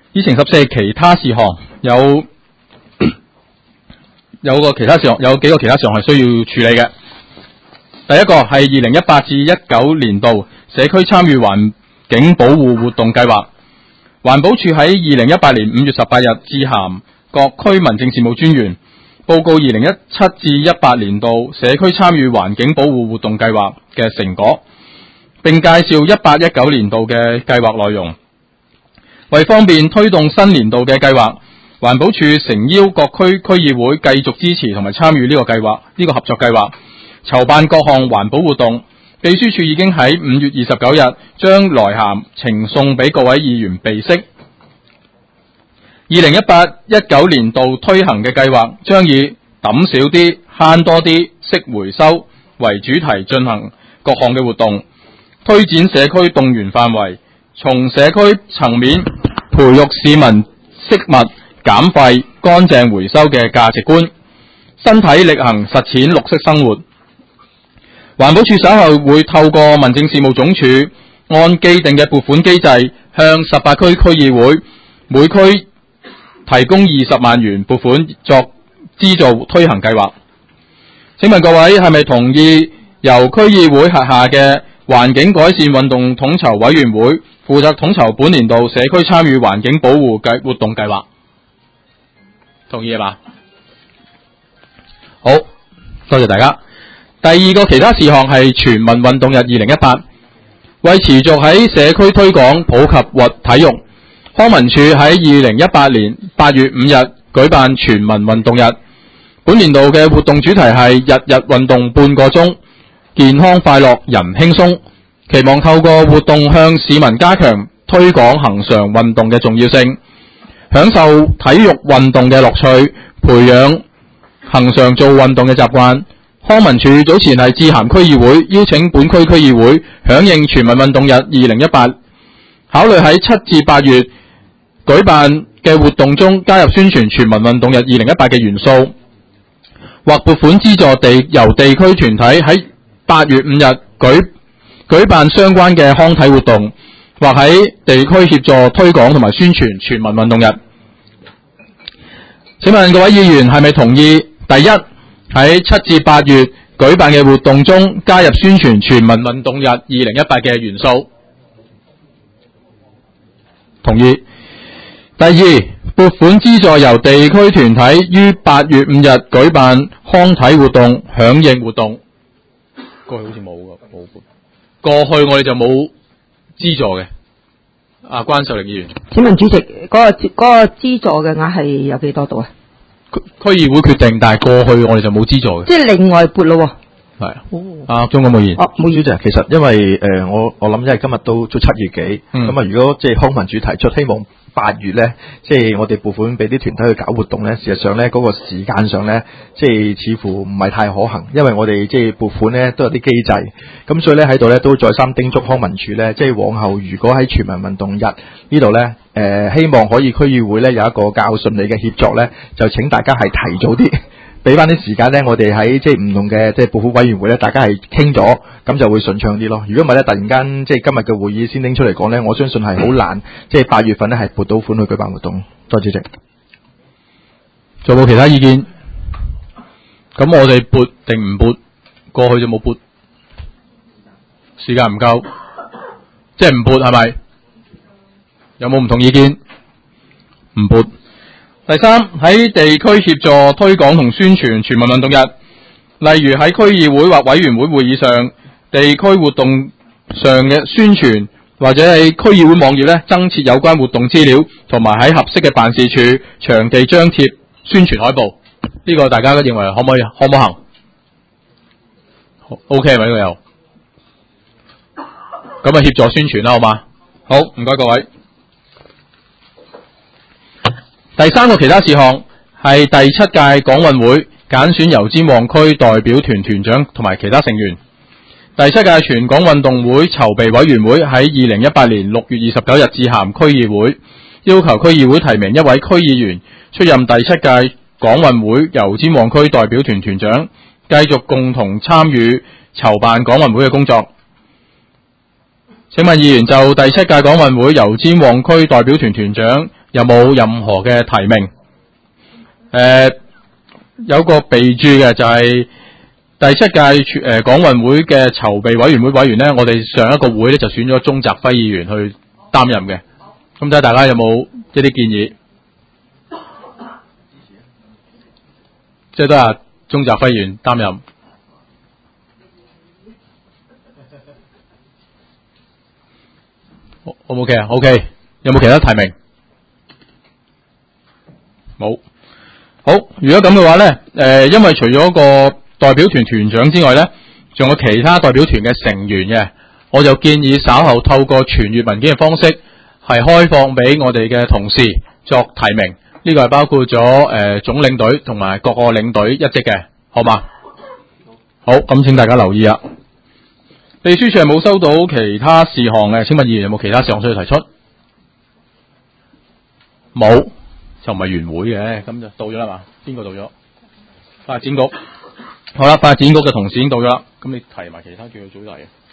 議程14其他事項有幾個其他事項係需要處理嘅。第一個係2018至19年度社區參與環境保護活動計劃。環保署喺2018年5月18日致函各區民政事務專員，報告2017至18年度社區參與環境保護活動計劃嘅成果，並介紹18-19年度嘅計劃內容。為方便推動新年度嘅計劃，環保署誠邀各區區議會繼續支持同埋參與呢個計劃，呢個合作計劃，籌辦各項環保活動。秘書處已經喺5月29日將來函呈送俾各位議員備悉。2018-19年度推行嘅計劃將以抌少啲、慳多啲、識回收為主題進行各項嘅活動，推展社區動員範圍，從社區層面培育市民惜物、減廢、乾淨回收嘅價值觀，身體力行實踐綠色生活。環保署稍後會透過民政事務總署按既定嘅撥款機制，向18區區議會每區提供20萬元撥款作資助推行計劃。請問各位係咪同意由區議會轄下嘅環境改善運動統籌委員會負責統籌本年度社區參與環境保護活動計劃？同意係嘛？好，多謝大家。第二個其他事項係全民運動日2018，為持續喺社區推廣普及或體育，康文署喺2018年8月5日舉辦全民運動日。本年度嘅活動主題係日日運動半個鐘，健康快樂人輕鬆，期望透過活動向市民加強推廣恆常運動嘅重要性，享受體育運動嘅樂趣，培養恆常做運動嘅習慣。康文署早前係致函區議會，邀請本區區議會響應全民運動日2018，考慮喺7至8月舉辦嘅活動中加入宣傳全民運動日2018嘅元素，或撥款資助由地區團體喺8月5日舉辦相關嘅康體活動，或喺地區協助推廣同埋宣傳全民運動日。請問各位議員係咪同意第一，喺7至8月舉辦嘅活動中加入宣傳全民運動日2018嘅元素？同意。第二，撥款資助由地區團體於8月5日舉辦康體活動響應活動。過去好似冇㗎，冇。過去我哋就冇資助嘅。關秀玲議員。 請問主席，嗰個資助嘅額係有幾多度啊？ 區議會決定，但係過去我哋就冇資助嘅。即係另外撥咯喎。 係。鍾國武議員。 冇主席，其實因為我諗因為今日都7月幾，咁如果即係康文署提出希望8月咧，即係我哋撥款俾啲團體去搞活動咧，事實上咧嗰個時間上咧，即係似乎唔係太可行，因為我哋即係撥款咧都有啲機制，咁所以咧喺度咧都再三叮囑康文署咧，即係往後如果喺全民運動日呢度咧，希望可以區議會咧有一個較順利嘅協作咧，就請大家係提早啲俾翻啲時間咧，我哋喺即係唔同嘅即係撥款委員會咧，大家係傾咗，咁就會順暢啲咯。如果唔係咧，突然間即係今日嘅會議先拎出嚟講咧，我相信係好難，即係8月份咧係撥到款去舉辦活動。多謝主席。 仲有冇其他意見？咁我哋撥定唔撥？過去就冇撥，時間唔夠，即係唔撥係咪？有冇唔同意見？唔撥。第三，喺地區協助推廣同宣傳全民運動日，例如喺區議會或委員會會議上、地區活動上嘅宣傳，或者喺區議會網頁咧增設有關活動資料，同埋喺合適嘅辦事處場地張貼宣傳海報。呢個大家都認為可唔可行？OK 係咪呢個有？咁啊協助宣傳啦，好嘛？好，唔該各位。第三個其他事項係第7屆港運會揀選油尖旺區代表團團長同埋其他成員。第7屆全港運動會籌備委員會喺2018年6月29日致函區議會，要求區議會提名一位區議員出任第7屆港運會油尖旺區代表團團長，繼續共同參與籌辦港運會嘅工作。請問議員就第7屆港運會油尖旺區代表團團長有冇任何嘅提名？有個備注嘅就係第7屆港運會嘅籌備委員會委員呢，我哋上一個會呢就選咗鍾澤輝議員去擔任嘅。咁睇下大家有冇一啲建議？即係都係鍾澤輝議員擔任。O 唔 OK 啊 ？OK， 有冇其他提名？冇。好，如果咁嘅話呢，因為除咗個代表團團長之外呢，仲有其他代表團嘅成員嘅，我就建議稍後透過傳閱文件嘅方式，係開放俾我哋嘅同事作提名。呢個係包括咗總領隊同埋各個領隊一職嘅，好嘛？好，咁請大家留意啊！秘書處係冇收到其他事項嘅，請問議員有冇其他事項需要提出？冇，就唔係原會嘅，咁就到咗啦嘛？邊個到咗？發展局。好啦，發展局嘅同事已經到咗啦，咁你提埋其他叫佢早提。